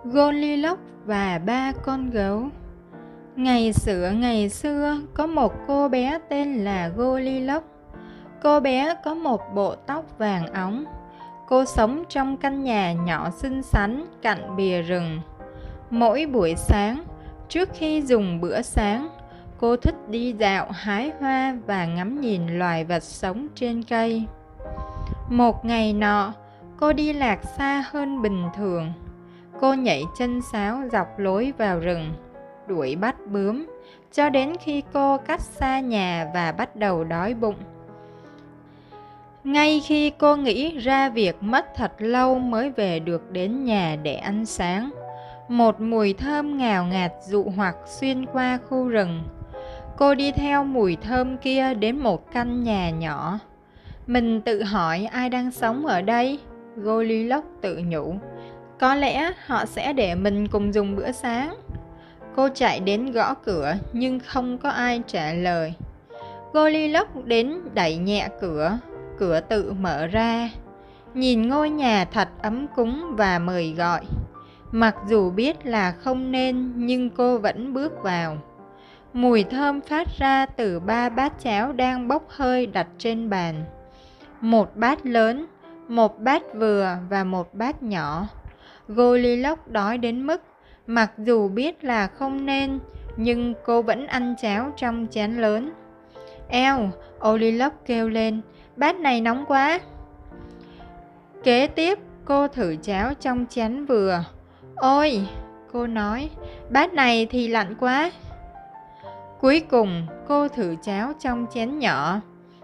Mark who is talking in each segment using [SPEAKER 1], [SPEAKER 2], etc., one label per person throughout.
[SPEAKER 1] Goldilocks và ba con gấu. Ngày xưa có một cô bé tên là Goldilocks. Cô bé có một bộ tóc vàng óng. Cô sống trong căn nhà nhỏ xinh xắn cạnh bìa rừng. Mỗi buổi sáng, trước khi dùng bữa sáng, cô thích đi dạo hái hoa và ngắm nhìn loài vật sống trên cây. Một ngày nọ, cô đi lạc xa hơn bình thường. Cô nhảy chân sáo dọc lối vào rừng, đuổi bắt bướm, cho đến khi cô cách xa nhà và bắt đầu đói bụng. Ngay khi cô nghĩ ra việc mất thật lâu mới về được đến nhà để ăn sáng, một mùi thơm ngào ngạt dụ hoặc xuyên qua khu rừng. Cô đi theo mùi thơm kia đến một căn nhà nhỏ. Mình tự hỏi ai đang sống ở đây? Goldilocks tự nhủ. Có lẽ họ sẽ để mình cùng dùng bữa sáng. Cô chạy đến gõ cửa nhưng không có ai trả lời. Goldilocks đến đẩy nhẹ cửa, cửa tự mở ra. Nhìn ngôi nhà thật ấm cúng và mời gọi. Mặc dù biết là không nên nhưng cô vẫn bước vào. Mùi thơm phát ra từ 3 bát cháo đang bốc hơi đặt trên bàn. Một bát lớn, một bát vừa và một bát nhỏ. Goldilocks đói đến mức mặc dù biết là không nên nhưng cô vẫn ăn cháo trong chén lớn. Eo, Goldilocks kêu lên, bát này nóng quá. Kế tiếp cô thử cháo trong chén vừa. Ôi, cô nói, bát này thì lạnh quá. Cuối cùng cô thử cháo trong chén nhỏ.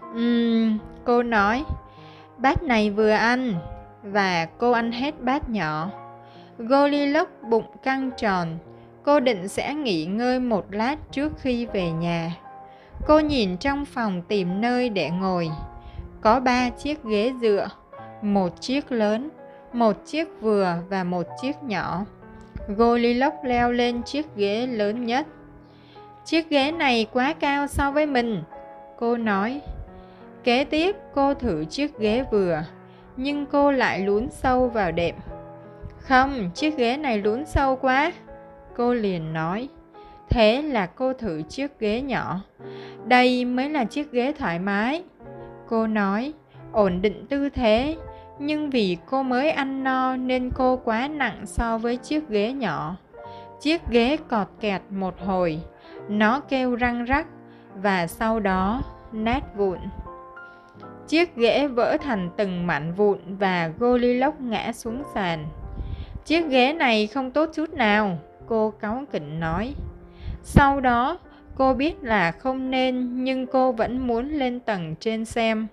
[SPEAKER 1] Cô nói, bát này vừa ăn. Và cô ăn hết bát nhỏ. Goldilocks bụng căng tròn. Cô định sẽ nghỉ ngơi một lát trước khi về nhà. Cô nhìn trong phòng tìm nơi để ngồi. Có 3 chiếc ghế dựa, một chiếc lớn, một chiếc vừa và một chiếc nhỏ. Goldilocks leo lên chiếc ghế lớn nhất. Chiếc ghế này quá cao so với mình, cô nói. Kế tiếp cô thử chiếc ghế vừa, nhưng cô lại lún sâu vào đệm. Không, chiếc ghế này lún sâu quá, cô liền nói. Thế là cô thử chiếc ghế nhỏ. Đây mới là chiếc ghế thoải mái, cô nói, ổn định tư thế. Nhưng vì cô mới ăn no nên cô quá nặng so với chiếc ghế nhỏ. Chiếc ghế cọt kẹt một hồi, nó kêu răng rắc và sau đó nát vụn. Chiếc ghế vỡ thành từng mảnh vụn và Goldilocks ngã xuống sàn. Chiếc ghế này không tốt chút nào, cô cáu kỉnh nói. Sau đó cô biết là không nên nhưng cô vẫn muốn lên tầng trên xem.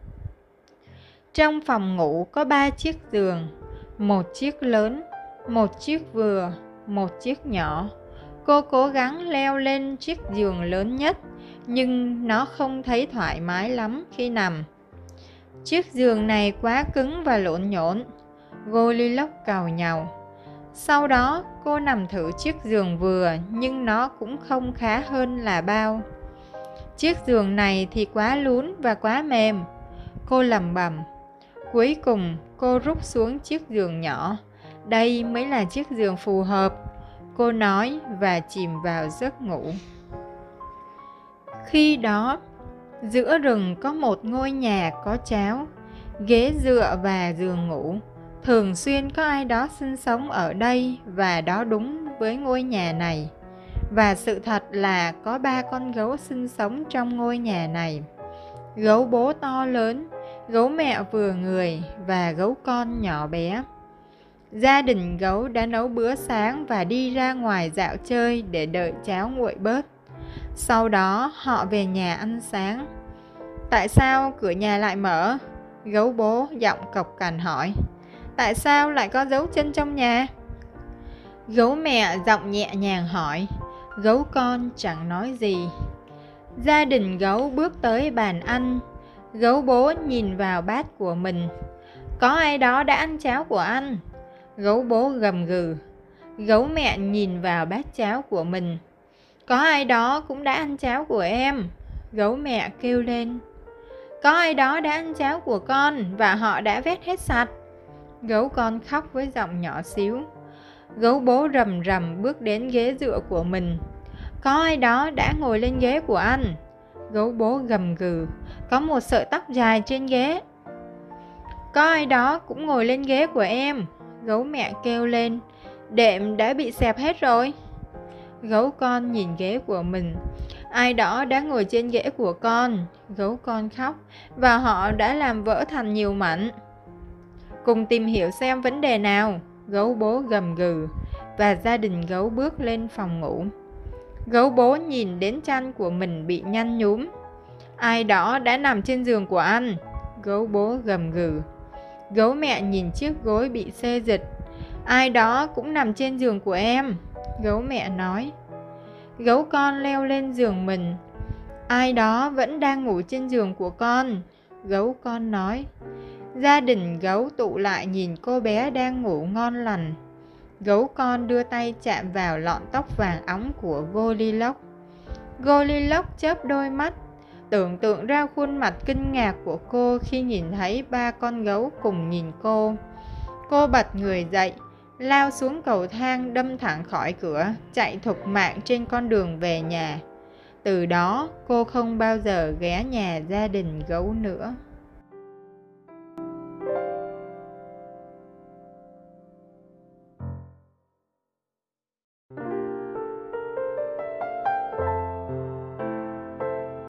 [SPEAKER 1] Trong phòng ngủ có 3 chiếc giường, một chiếc lớn, một chiếc vừa, một chiếc nhỏ. Cô cố gắng leo lên chiếc giường lớn nhất, nhưng nó không thấy thoải mái lắm khi nằm. Chiếc giường này quá cứng và lộn nhộn, Goldilocks càu nhàu. Sau đó cô nằm thử chiếc giường vừa, nhưng nó cũng không khá hơn là bao. Chiếc giường này thì quá lún và quá mềm, cô lẩm bẩm. Cuối cùng cô rút xuống chiếc giường nhỏ. Đây mới là chiếc giường phù hợp, cô nói và chìm vào giấc ngủ. Khi đó, giữa rừng có một ngôi nhà có cháo, ghế dựa và giường ngủ. Thường xuyên có ai đó sinh sống ở đây và đó đúng với ngôi nhà này. Và sự thật là có 3 con gấu sinh sống trong ngôi nhà này. Gấu bố to lớn, gấu mẹ vừa người và gấu con nhỏ bé. Gia đình gấu đã nấu bữa sáng và đi ra ngoài dạo chơi để đợi cháo nguội bớt. Sau đó họ về nhà ăn sáng. Tại sao cửa nhà lại mở? Gấu bố giọng cộc cằn hỏi. Tại sao lại có dấu chân trong nhà? Gấu mẹ giọng nhẹ nhàng hỏi. Gấu con chẳng nói gì. Gia đình gấu bước tới bàn ăn. Gấu bố nhìn vào bát của mình. Có ai đó đã ăn cháo của anh? Gấu bố gầm gừ. Gấu mẹ nhìn vào bát cháo của mình. Có ai đó cũng đã ăn cháo của em, gấu mẹ kêu lên. Có ai đó đã ăn cháo của con và họ đã vét hết sạch. Gấu con khóc với giọng nhỏ xíu. Gấu bố rầm rầm bước đến ghế dựa của mình. Có ai đó đã ngồi lên ghế của anh. Gấu bố gầm gừ. Có một sợi tóc dài trên ghế. Có ai đó cũng ngồi lên ghế của em. Gấu mẹ kêu lên. Đệm đã bị xẹp hết rồi. Gấu con nhìn ghế của mình. Ai đó đã ngồi trên ghế của con. Gấu con khóc. Và họ đã làm vỡ thành nhiều mảnh. Cùng tìm hiểu xem vấn đề nào. Gấu bố gầm gừ. Và gia đình gấu bước lên phòng ngủ. Gấu bố nhìn đến chăn của mình bị nhăn nhúm. Ai đó đã nằm trên giường của anh. Gấu bố gầm gừ. Gấu mẹ nhìn chiếc gối bị xê dịch. Ai đó cũng nằm trên giường của em. Gấu mẹ nói. Gấu con leo lên giường mình. Ai đó vẫn đang ngủ trên giường của con. Gấu con nói. Gia đình gấu tụ lại nhìn cô bé đang ngủ ngon lành. Gấu con đưa tay chạm vào lọn tóc vàng óng của Goldilocks. Goldilocks chớp đôi mắt, tưởng tượng ra khuôn mặt kinh ngạc của cô khi nhìn thấy ba con gấu cùng nhìn cô. Cô bật người dậy, lao xuống cầu thang đâm thẳng khỏi cửa, chạy thục mạng trên con đường về nhà. Từ đó, cô không bao giờ ghé nhà gia đình gấu nữa.